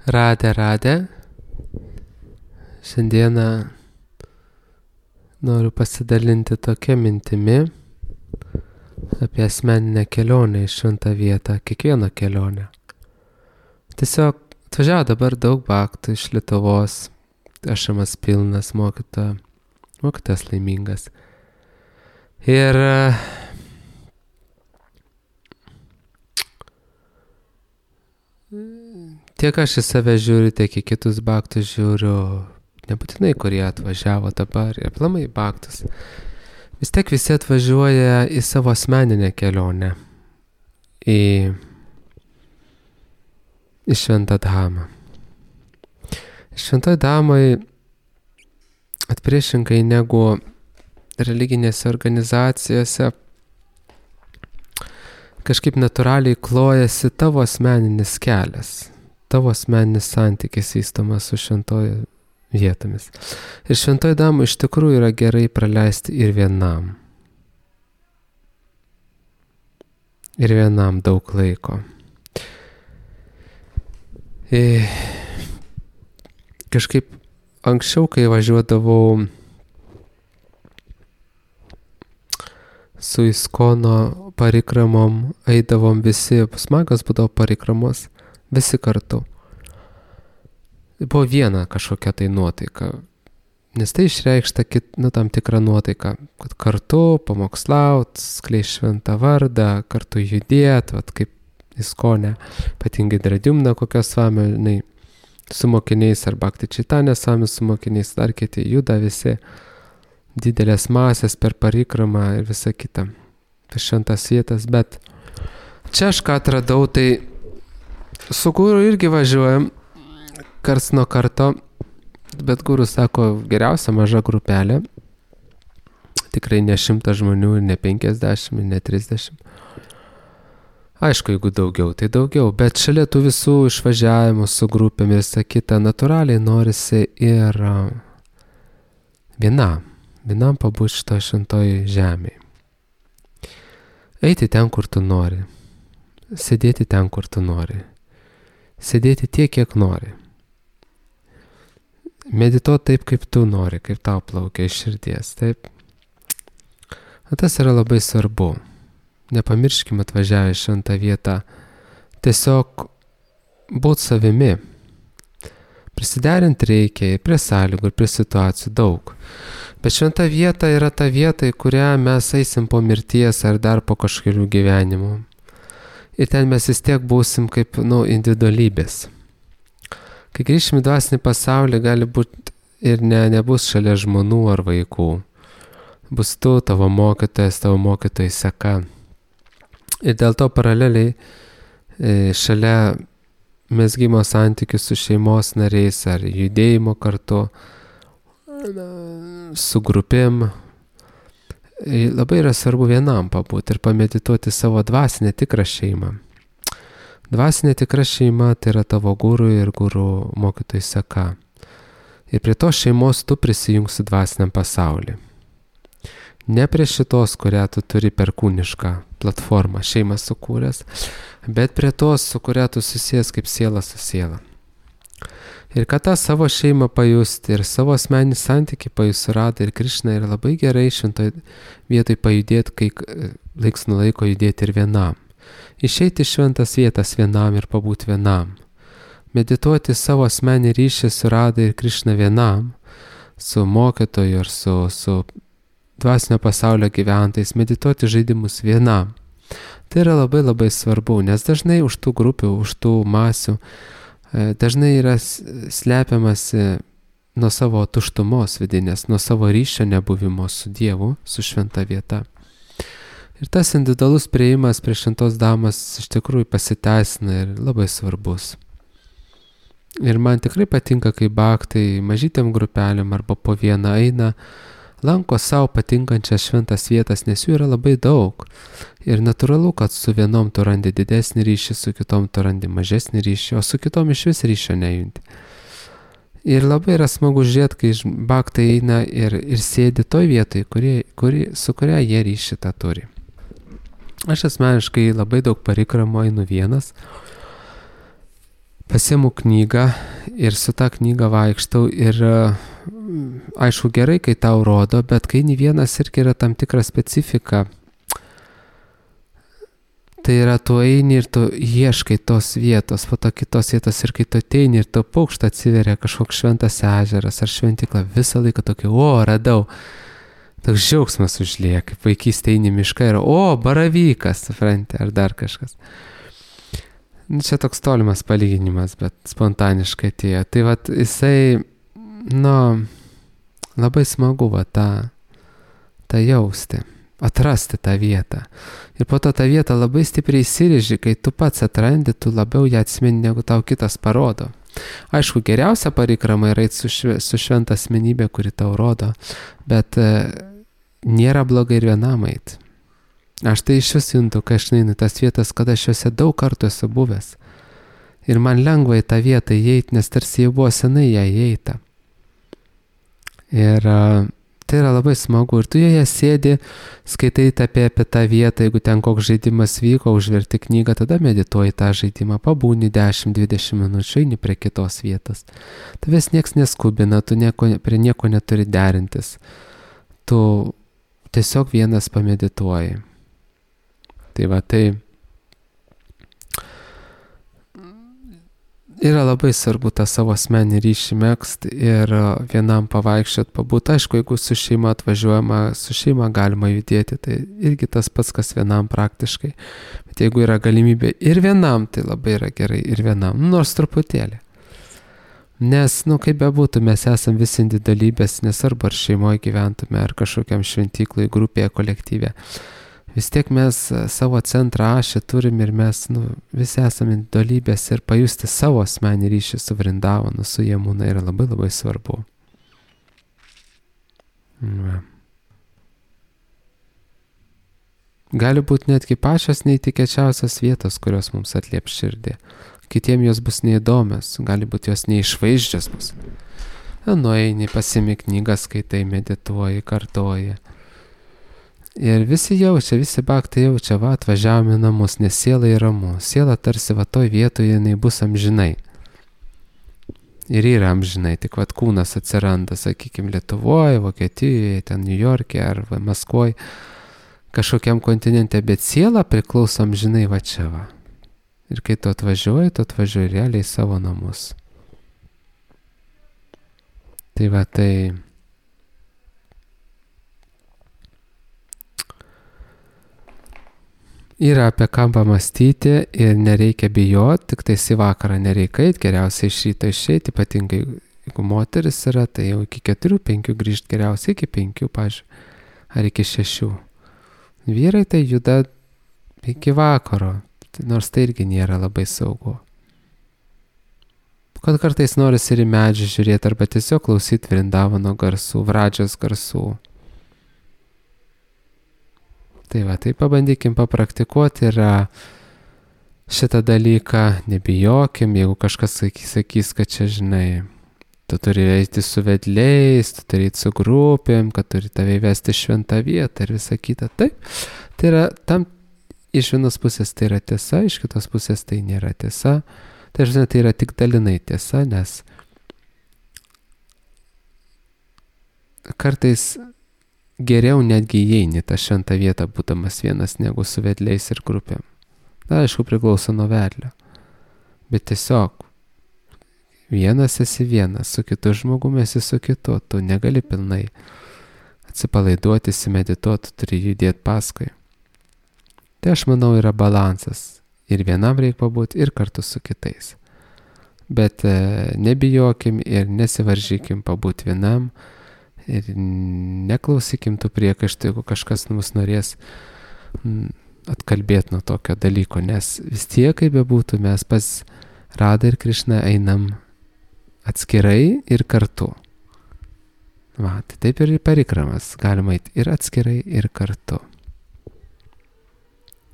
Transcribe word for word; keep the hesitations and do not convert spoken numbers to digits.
Radę, radę. Šiandieną noriu pasidalinti tokia mintimi apie asmeninę kelionę į šventą vietą, kiekvieną kelionę. Tiesiog atvažiavo dabar daug baktų iš Lietuvos, ašamas pilnas, mokyta, mokytas laimingas. Ir tiek aš į save žiūriu, tiek į kitus baktus žiūriu, nebūtinai kurie atvažiavo dabar, ir aplamai baktus. Vis tiek visi atvažiuoja į savo asmeninę kelionę, į, į Šventą Dhamą. Šventoj Dhamai atpriešingai negu religinėse organizacijose kažkaip natūraliai klojasi tavo asmeninis kelias, tavo asmeninis santykis vystomas su šventojo vietomis. Ir Šventoj Dhamai iš tikrųjų yra gerai praleisti ir vienam. Ir vienam daug laiko. Ir kažkaip anksčiau, kai važiuodavau su Iskono parikramom, eidavom visi, smagas būdavo parikramos, visi kartu. Buvo viena kažkokia tai nuotaika, nes tai išreikšta kit, nu, tam tikrą nuotaiką, kad kartu pamokslaut, skleist šventą vardą, kartu judėt, vat kaip Iskone, ypatingai Dradimna kokios vami, su mokiniais, ar Bhakti Chaitanya Swami su mokiniais, dar kiti juda visi, didelės masės per parikramą ir visa kita, per šventas vietas, bet čia aš ką atradau, tai su guru irgi važiuojam, karts nuo karto, bet gurus sako, geriausia maža grupelė, tikrai ne šimtas žmonių, ne penkiasdešimt, ne trisdešimt. Aišku, jeigu daugiau, tai daugiau, bet šalia tų visų išvažiavimų su grupėmis ir visa kita, natūraliai norisi ir vienam, vienam pabūti šito šventoj žemėje. Eiti ten, kur tu nori, sėdėti ten, kur tu nori, sėdėti tiek, kiek nori. Medituoti taip, kaip tu nori, kaip tau plaukia iš širdies, taip. O tas yra labai svarbu. Nepamirškime atvažiavę į šventą vietą, tiesiog būt savimi. Prisiderinti reikia ir prie sąlygų, ir prie situacijų daug. Bet šventa vieta yra ta vieta, į kurią mes eisim po mirties ar dar po kažkelių gyvenimų. Ir ten mes vis tiek būsim kaip, nu, individualybės. Kai grįšim į dvasinį pasaulį, gali būti ir ne, nebus šalia žmonų ar vaikų. Bus tu, tavo mokytojas, tavo mokytojai seka. Ir dėl to paraleliai šalia mezgimo santykių su šeimos nariais ar judėjimo kartu, su grupėm, labai yra svarbu vienam pabūti ir pamedituoti savo dvasinę tikrą šeimą. Dvasinė tikra šeima tai yra tavo guru ir guru mokytojai seka. Ir prie to šeimos tu prisijungsi dvasiniam pasaulį. Ne prie šitos, kurią tu turi per kūnišką platformą šeimą sukūręs, bet prie tos, su kuria tu susijęs kaip siela su siela. Ir kad tą savo šeimą pajusti ir savo asmenį santykį pajusti Radha ir Krišna, yra labai gerai šventoj vietoj pajudėti, kai laiks nuo laiko judėti ir vienam. Išeiti iš šventas vietas vienam ir pabūti vienam. Medituoti savo asmenį ryšį su Radha ir Krišna vienam, su mokytoju ir su, su dvasinio pasaulio gyventojais, medituoti žaidimus vienam. Tai yra labai labai svarbu, nes dažnai už tų grupių, už tų masių, dažnai yra slepiamasi nuo savo tuštumos vidinės, nuo savo ryšio nebuvimo su Dievu, su šventa vieta. Ir tas individualus priėjimas prie šventos Dhamos iš tikrųjų pasiteisina ir labai svarbus. Ir man tikrai patinka, kai baktai mažytėm grupelėm arba po vieną eina, lanko savo patinkančias šventas vietas, nes jų yra labai daug. Ir natūralu, kad su vienom tu randi didesnį ryšį, su kitom tu randi mažesnį ryšį, o su kitom iš vis ryšio nejunti. Ir labai yra smagu žiūrėti, kai baktai eina ir, ir sėdi toj vietoj, kuri, kuri, su kuria jie ryšį tą turi. Aš asmeniškai labai daug parikramų einu vienas, pasiimu knygą ir su tą knygą vaikštau ir aišku gerai, kai tau rodo, bet kai nei vienas irgi yra tam tikra specifika. Tai yra, tu eini ir tu ieškai tos vietos, po to kitos vietos ir kai tu ateini ir tu paukštą atsiveria kažkoks šventas ežeras ar šventykla, visą laiką tokį, o, radau. Toks džiaugsmas užlieja, kaip vaikystė eini mišką ir, o, baravykas, supranti, ar dar kažkas. Čia toks tolimas palyginimas, bet spontaniškai atėjo. Tai vat jisai, nu, labai smagu va tą, tą jausti. Atrasti tą vietą. Ir po to tą vietą labai stipriai įsiriži, kai tu pats atrandi, tu labiau ją atsimeni, negu tau kitas parodo. Aišku, geriausia parikrama yra eiti su, šve, su šventa asmenybė, kuri tau rodo, bet e, nėra blogai ir vienam eiti. Aš tai iš vis juntu, kai aš neinu tas vietas, kad aš juose daug kartų esu buvęs. Ir man lengva į tą vietą įeiti, nes tarsi jau buvo senai ją įeita. Ir e, tai yra labai smagu ir tu joje sėdi, skaitai apie, apie tą vietą, jeigu ten koks žaidimas vyko, užverti knygą, tada medituoji tą žaidimą, pabūni dešimt dvidešimt minučių, eini prie kitos vietos. Tavęs nieks neskubina, tu nieko, prie nieko neturi derintis. Tu tiesiog vienas pamedituoji. Tai va, tai yra labai svarbu tą savo asmenį ryšį megzt ir vienam pavaikščiot, pabūt. Aišku, jeigu su šeima atvažiuojama, su šeima galima judėti, tai irgi tas pats, kas vienam praktiškai. Bet jeigu yra galimybė ir vienam, tai labai yra gerai ir vienam, nors truputėlį. Nes, nu, kaip bebūtų, mes esam visi individualybės, nesvarbu ar šeimoje gyventume, ar kažkokiam šventyklai, grupėje, kolektyve. Vis tiek mes savo centrą ašį turim ir mes, nu, visi esame individualybės ir pajusti savo asmenį ryšį su Vrindavanu, su Jamuna yra labai labai svarbu. Va. Gali būti netgi pačios neįtikėčiausios vietos, kurios mums atlieps širdį. Kitiem jos bus neįdomios, gali būti jos neišvaizdžios bus. Nueini, pasimi knygą, skaitai, medituoji, kartoji. Ir visi jaučia, visi baktai jaučia, va, atvažiavome namus, nes siela yra ramu. Siela tarsi va toj vietoje jinai bus amžinai. Ir yra amžinai, tik va kūnas atsiranda, sakykime, Lietuvoje, Vokietijoje, ten New York'e ar va, Maskvoje, kažkokiam kontinente, bet siela priklauso amžinai va čia va. Ir kai tu atvažiuoji, tu atvažiuoji realiai į savo namus. Tai va, tai... Yra apie ką pamastyti ir nereikia bijoti, tik tais į vakarą nereikia eiti, geriausiai iš ryto išeiti, ypatingai jeigu moteris yra, tai jau iki keturių, penkių grįžti geriausiai iki penkių, pažiūrėjau, ar iki šešių. Vyrai tai juda iki vakaro, nors tai irgi nėra labai saugu. Kad kartais noris ir į medžių žiūrėti, arba tiesiog klausyti Vrindavano garsų, Vradžios garsų. Tai va, tai pabandykim papraktikuoti ir šitą dalyką, nebijokim, jeigu kažkas sakys, sakys, kad čia, žinai, tu turi eiti su vedliais, tu turi eiti su grupėm, kad turi tave įvesti šventą vietą ir visa kita. Taip, tai yra tam, iš vienos pusės tai yra tiesa, iš kitos pusės tai nėra tiesa. Tai, žinai, tai yra tik dalinai tiesa, nes kartais geriau netgi įeini tą šventą vietą, būdamas vienas, negu su vedliais ir grupėm. Na, aišku, priklauso nuo vedlio. Bet tiesiog, vienas esi vienas, su kitu žmogumi esi su kitu, tu negali pilnai atsipalaiduoti, įsimedituoti, turi judėti paskui. Tai aš manau yra balansas. Ir vienam reikia pabūti, ir kartu su kitais. Bet e, nebijokim ir nesivaržykim pabūti vienam, ir neklausykim tų priekaištų, jeigu kažkas mus norės atkalbėti nuo tokio dalyko, nes vis tiek, kaip bebūtų, mes pas Radha ir Krišną einam atskirai ir kartu. Va, tai taip ir parikramas galima eiti ir atskirai, ir kartu.